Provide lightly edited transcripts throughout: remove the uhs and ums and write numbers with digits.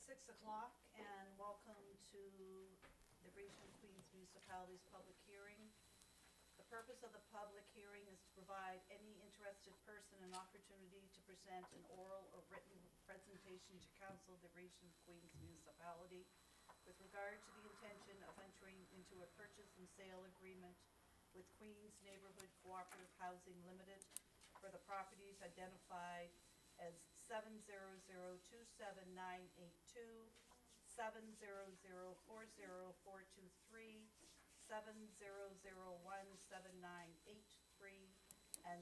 6 o'clock, and welcome to the Region of Queens Municipalities Public Hearing. The purpose of the public hearing is to provide any interested person an opportunity to present an oral or written presentation to Council of the Region of Queens Municipality with regard to the intention of entering into a purchase and sale agreement with Queens Neighborhood Cooperative Housing Limited for the properties identified as 7002798 7004043, 7001798 and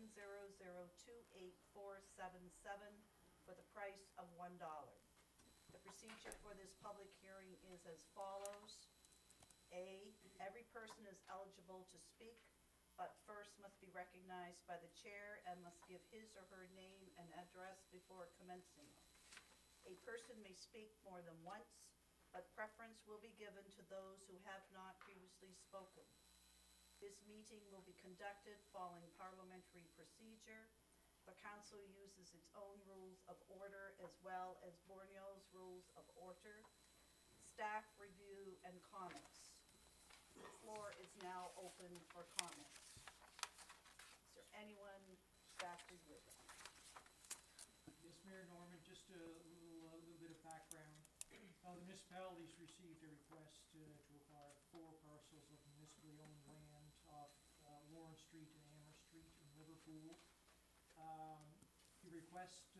7002847 for the price of $1. The procedure for this public hearing is as follows. A, every person is eligible to speak, but first must be recognized by the chair and must give his or her name and address before commencing. A person may speak more than once, but preference will be given to those who have not previously spoken. This meeting will be conducted following parliamentary procedure. The council uses its own rules of order as well as Borneo's rules of order. Staff review and comments. The floor is now open for comments. Is there anyone staff review? Yes, Mayor Norman, just a little bit of background. The municipalities received a request to acquire 4 parcels of municipally owned land off Lawrence Street and Amherst Street in Liverpool. The request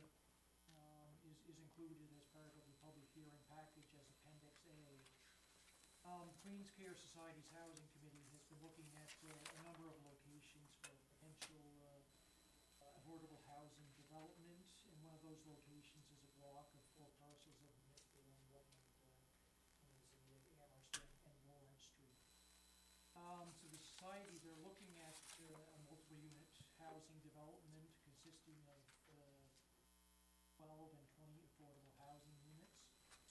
is included as part of the public hearing package as Appendix A. Queens Care Society's Housing Committee has been looking at a number of locations for potential affordable housing development, and one of those locations is a block of 4 parcels of municipally owned land in Amherst and Lawrence Street. So the society, they're looking at a multiple unit housing development consisting of 12 and 20 affordable housing units.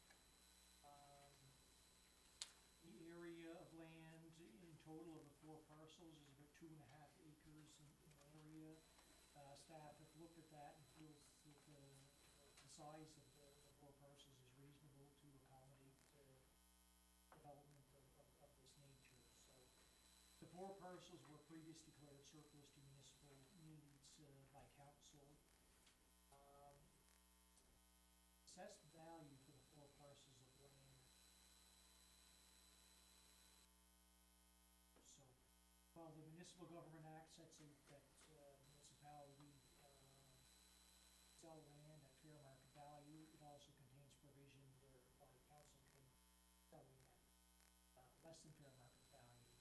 The area of land in total of the 4 parcels is about 2.5 acres in area. Staff have looked at that and feels that the size of the 4 parcels is reasonable to accommodate development of this nature. So the 4 parcels were previously declared surplus to municipal needs by council. Assessed value for the 4 parcels of land. So, while the Municipal Government Act sets out that municipality sell land at fair market value, it also contains provision whereby council can sell land at less than fair market value,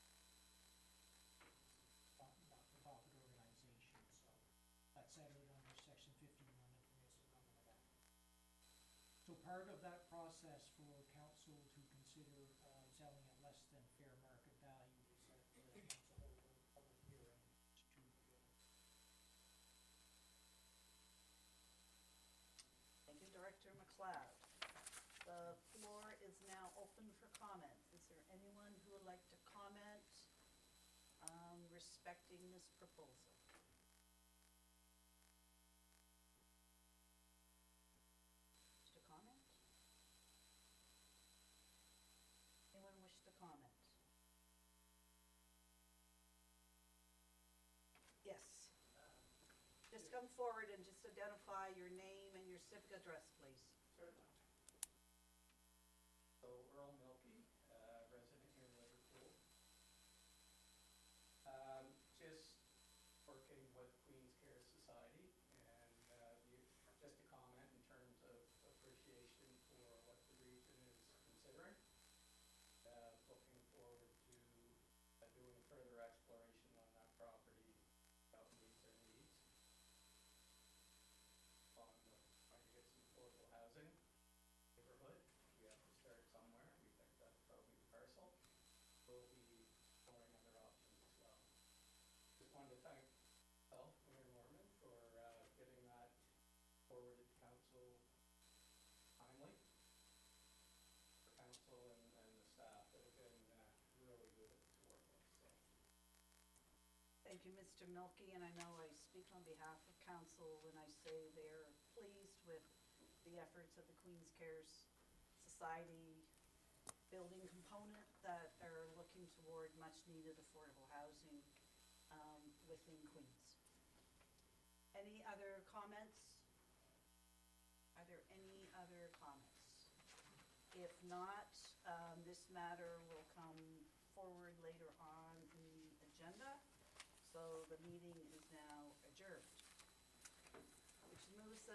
not for profit organization. So that's set out under Section 51 of the Municipal Government Act. So part of that process for council to consider selling at less than fair market value is that council hold a public hearing to Thank you, Director McLeod. The floor is now open for comments. Is there anyone who would like to comment respecting this proposal? To comment? Anyone wish to comment? Yes. Just come forward and just identify your name and your civic address, please. Certainly. So, Earl Milkey, resident here in Liverpool. Just working with Queens Care Society, and just a comment in terms of appreciation for what the region is considering. Looking forward to doing further exploration on that property to help meet their needs. On trying to get some affordable housing neighborhood. We have to start somewhere. We think that's probably the parcel. We'll be exploring other options as well. Just wanted to thank Mayor Norman for getting that forwarded to council timely. For council and the staff that have been really good to work with. So. Thank you, Mr. Milkey, and I know I speak on behalf of council when I say they're pleased with the the efforts of the Queens Cares Society building component that are looking toward much-needed affordable housing within Queens. Any other comments? Are there any other comments? If not, this matter will come forward later on in the agenda, so the meeting is now adjourned. Which moves us